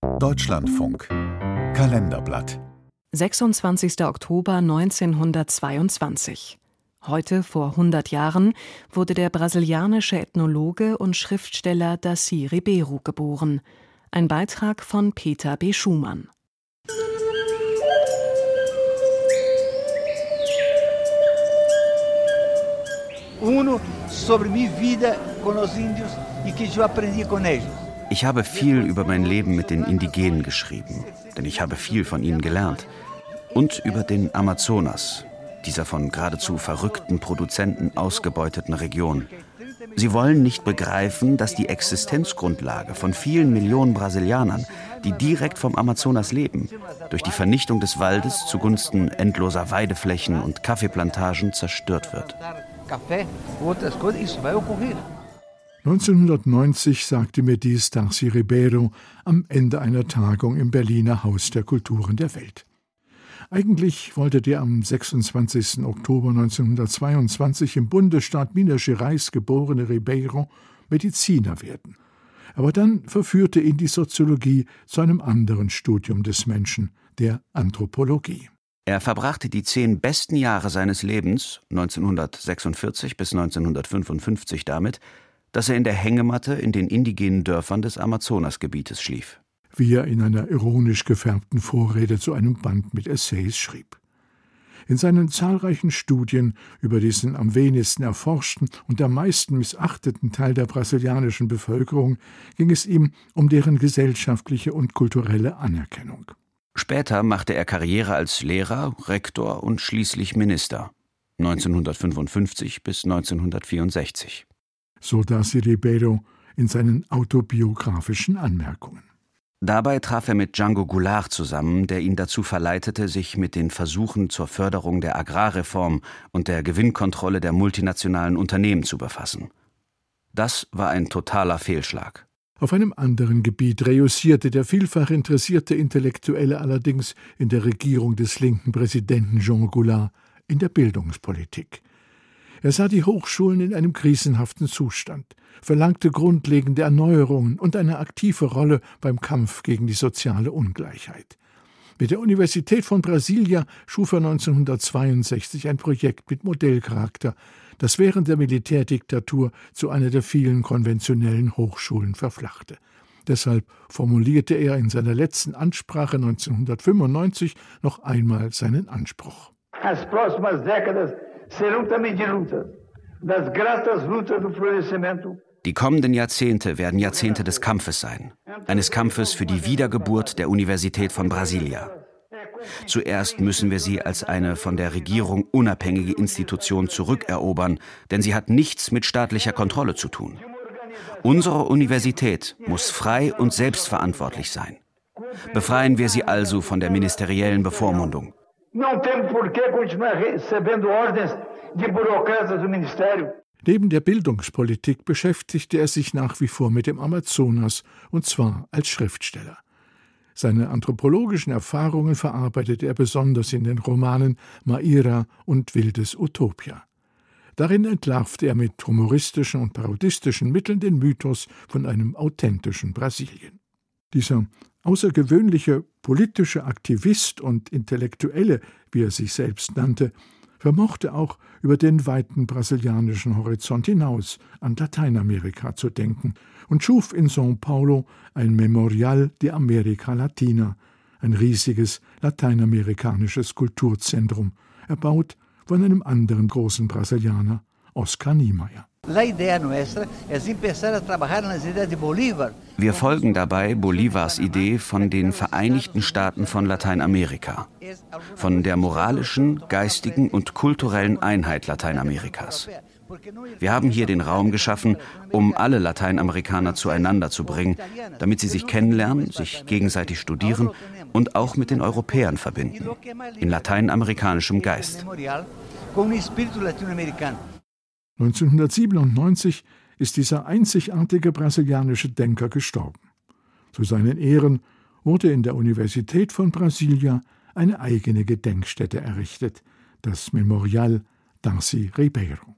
Deutschlandfunk Kalenderblatt 26. Oktober 1922. Heute vor 100 Jahren wurde der brasilianische Ethnologe und Schriftsteller Darcy Ribeiro geboren. Ein Beitrag von Peter B. Schumann. Ich habe viel über mein Leben mit den Indigenen geschrieben, denn ich habe viel von ihnen gelernt. Und über den Amazonas, dieser von geradezu verrückten Produzenten ausgebeuteten Region. Sie wollen nicht begreifen, dass die Existenzgrundlage von vielen Millionen Brasilianern, die direkt vom Amazonas leben, durch die Vernichtung des Waldes zugunsten endloser Weideflächen und Kaffeeplantagen zerstört wird. 1990 sagte mir dies Darcy Ribeiro am Ende einer Tagung im Berliner Haus der Kulturen der Welt. Eigentlich wollte der am 26. Oktober 1922 im Bundesstaat Minas Gerais geborene Ribeiro Mediziner werden. Aber dann verführte ihn die Soziologie zu einem anderen Studium des Menschen, der Anthropologie. Er verbrachte die 10 besten Jahre seines Lebens, 1946 bis 1955, damit, dass er in der Hängematte in den indigenen Dörfern des Amazonasgebietes schlief. Wie er in einer ironisch gefärbten Vorrede zu einem Band mit Essays schrieb. In seinen zahlreichen Studien über diesen am wenigsten erforschten und am meisten missachteten Teil der brasilianischen Bevölkerung ging es ihm um deren gesellschaftliche und kulturelle Anerkennung. Später machte er Karriere als Lehrer, Rektor und schließlich Minister, 1955 bis 1964. So Darcy Ribeiro in seinen autobiografischen Anmerkungen. Dabei traf er mit Django Goulart zusammen, der ihn dazu verleitete, sich mit den Versuchen zur Förderung der Agrarreform und der Gewinnkontrolle der multinationalen Unternehmen zu befassen. Das war ein totaler Fehlschlag. Auf einem anderen Gebiet reüssierte der vielfach interessierte Intellektuelle allerdings in der Regierung des linken Präsidenten Jean Goulart, in der Bildungspolitik. Er sah die Hochschulen in einem krisenhaften Zustand, verlangte grundlegende Erneuerungen und eine aktive Rolle beim Kampf gegen die soziale Ungleichheit. Mit der Universität von Brasilia schuf er 1962 ein Projekt mit Modellcharakter, das während der Militärdiktatur zu einer der vielen konventionellen Hochschulen verflachte. Deshalb formulierte er in seiner letzten Ansprache 1995 noch einmal seinen Anspruch. As próximas décadas serão também de luta, das gratas lutas do florescimento. Die kommenden Jahrzehnte werden Jahrzehnte des Kampfes sein, eines Kampfes für die Wiedergeburt der Universität von Brasilia. Zuerst müssen wir sie als eine von der Regierung unabhängige Institution zurückerobern, denn sie hat nichts mit staatlicher Kontrolle zu tun. Unsere Universität muss frei und selbstverantwortlich sein. Befreien wir sie also von der ministeriellen Bevormundung. Neben der Bildungspolitik beschäftigte er sich nach wie vor mit dem Amazonas, und zwar als Schriftsteller. Seine anthropologischen Erfahrungen verarbeitete er besonders in den Romanen Maíra und Wildes Utopia. Darin entlarvte er mit humoristischen und parodistischen Mitteln den Mythos von einem authentischen Brasilien. Dieser außergewöhnliche politische Aktivist und Intellektuelle, wie er sich selbst nannte, vermochte auch über den weiten brasilianischen Horizont hinaus an Lateinamerika zu denken und schuf in São Paulo ein Memorial de América Latina, ein riesiges lateinamerikanisches Kulturzentrum, erbaut von einem anderen großen Brasilianer, Oscar Niemeyer. Wir folgen dabei Bolívars Idee von den Vereinigten Staaten von Lateinamerika, von der moralischen, geistigen und kulturellen Einheit Lateinamerikas. Wir haben hier den Raum geschaffen, um alle Lateinamerikaner zueinander zu bringen, damit sie sich kennenlernen, sich gegenseitig studieren und auch mit den Europäern verbinden, in lateinamerikanischem Geist. 1997 ist dieser einzigartige brasilianische Denker gestorben. Zu seinen Ehren wurde in der Universität von Brasilia eine eigene Gedenkstätte errichtet, das Memorial Darcy Ribeiro.